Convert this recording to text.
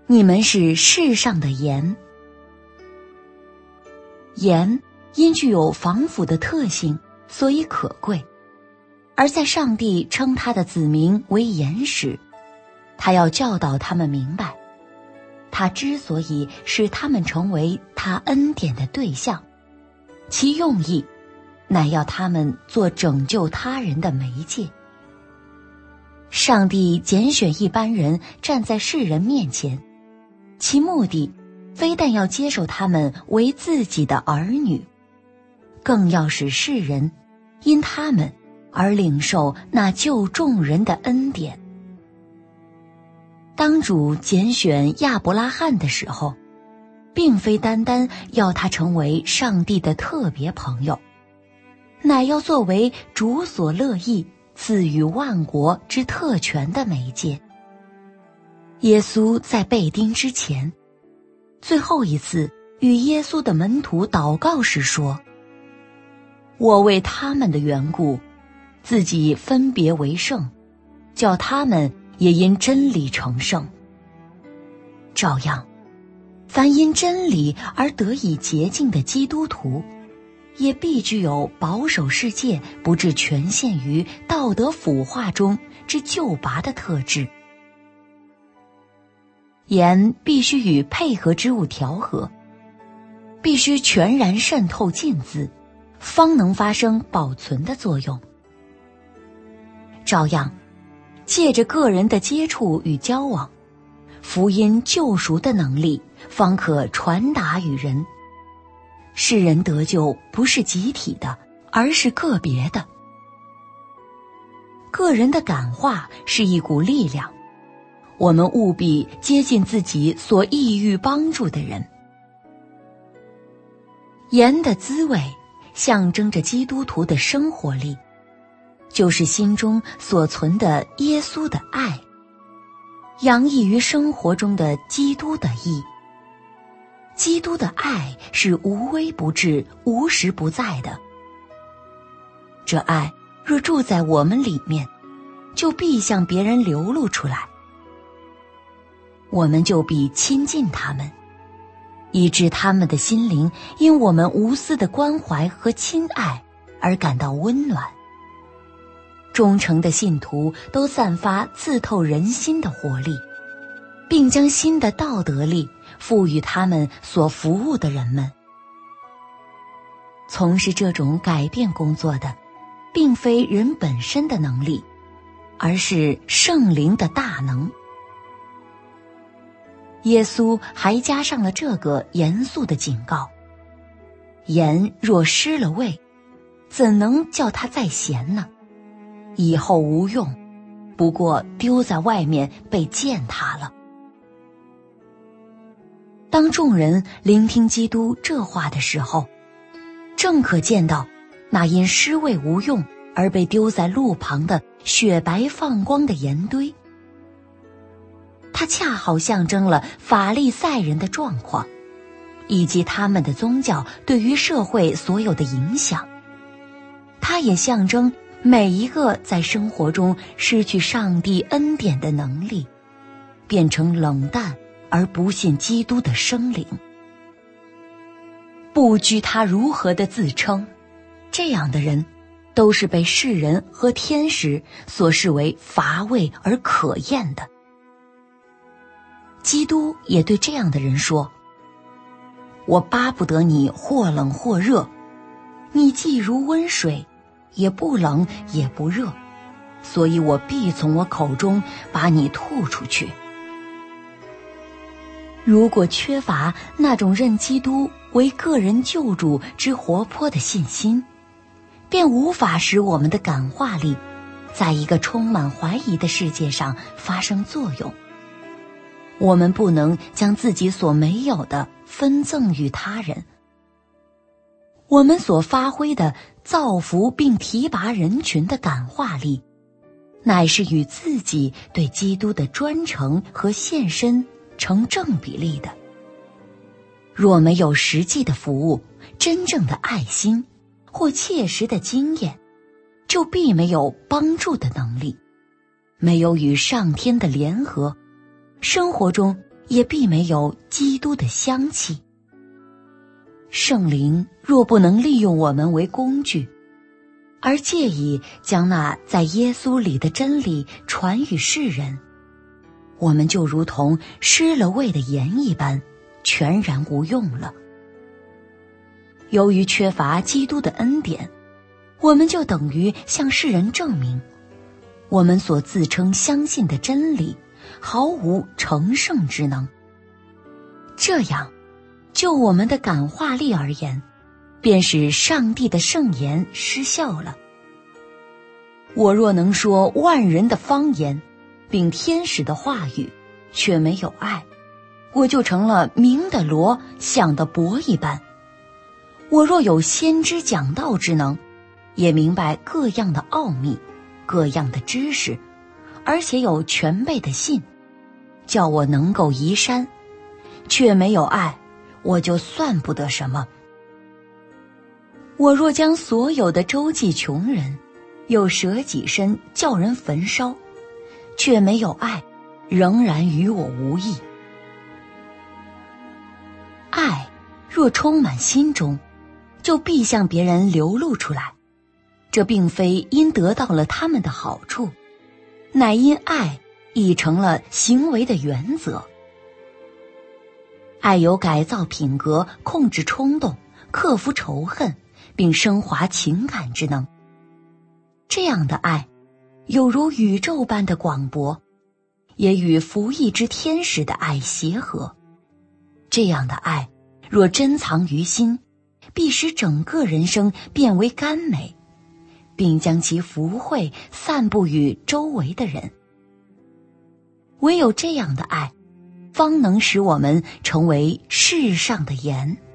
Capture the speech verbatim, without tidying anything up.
你们是世上的盐。盐因具有防腐的特性，所以可贵。而在上帝称他的子民为盐时，他要教导他们明白，他之所以使他们成为他恩典的对象，其用意乃要他们做拯救他人的媒介。上帝拣选一般人站在世人面前，其目的非但要接受他们为自己的儿女，更要使世人因他们而领受那救众人的恩典。当主拣选亚伯拉罕的时候，并非单单要他成为上帝的特别朋友，乃要作为主所乐意赐予万国之特权的媒介。耶稣在被钉之前，最后一次与耶稣的门徒祷告时说：我为他们的缘故，自己分别为圣，叫他们也因真理成圣。照样，凡因真理而得以洁净的基督徒，也必具有保守世界不致全陷于道德腐化中之救拔的特质。盐必须与配合之物调和，必须全然渗透浸渍，方能发生保存的作用。照样，借着个人的接触与交往，福音救赎的能力方可传达于人。世人得救不是集体的，而是个别的。个人的感化是一股力量，我们务必接近自己所意欲帮助的人。盐的滋味象征着基督徒的生活力，就是心中所存的耶稣的爱，洋溢于生活中的基督的义。基督的爱是无微不至、无时不在的。这爱若住在我们里面，就必向别人流露出来，我们就必亲近他们，以致他们的心灵因我们无私的关怀和亲爱而感到温暖。忠诚的信徒都散发刺透人心的活力，并将新的道德力赋予他们所服务的人们。从事这种改变工作的，并非人本身的能力，而是圣灵的大能。耶稣还加上了这个严肃的警告：盐若失了味，怎能叫它再咸呢？以后无用，不过丢在外面被践踏了。当众人聆听基督这话的时候，正可见到那因失味无用而被丢在路旁的雪白放光的盐堆。它恰好象征了法利赛人的状况，以及他们的宗教对于社会所有的影响。它也象征每一个在生活中失去上帝恩典的能力，变成冷淡而不信基督的生灵。不拘他如何的自称，这样的人都是被世人和天使所视为乏味而可厌的。基督也对这样的人说：我巴不得你或冷或热，你既如温水，也不冷也不热，所以我必从我口中把你吐出去。如果缺乏那种认基督为个人救主之活泼的信心，便无法使我们的感化力在一个充满怀疑的世界上发生作用。我们不能将自己所没有的分赠与他人。我们所发挥的造福并提拔人群的感化力，乃是与自己对基督的专诚和献身成正比例的。若没有实际的服务、真正的爱心或切实的经验，就必没有帮助的能力。没有与上天的联合，生活中也必没有基督的香气。圣灵若不能利用我们为工具，而借以将那在耶稣里的真理传与世人，我们就如同失了味的盐一般，全然无用了。由于缺乏基督的恩典，我们就等于向世人证明，我们所自称相信的真理毫无成圣之能。这样，就我们的感化力而言，便使上帝的圣言失效了。我若能说万人的方言，并天使的话语，却没有爱，我就成了明的罗，响的钹一般。我若有先知讲道之能，也明白各样的奥秘，各样的知识，而且有全备的信，叫我能够移山，却没有爱，我就算不得什么。我若将所有的周济穷人，又舍己身叫人焚烧，却没有爱，仍然与我无益。爱若充满心中，就必向别人流露出来，这并非因得到了他们的好处，乃因爱已成了行为的原则。爱有改造品格、控制冲动、克服仇恨，并升华情感之能。这样的爱有如宇宙般的广博，也与服役之天使的爱协和。这样的爱若珍藏于心，必使整个人生变为甘美，并将其福惠散布于周围的人。唯有这样的爱，方能使我们成为世上的盐。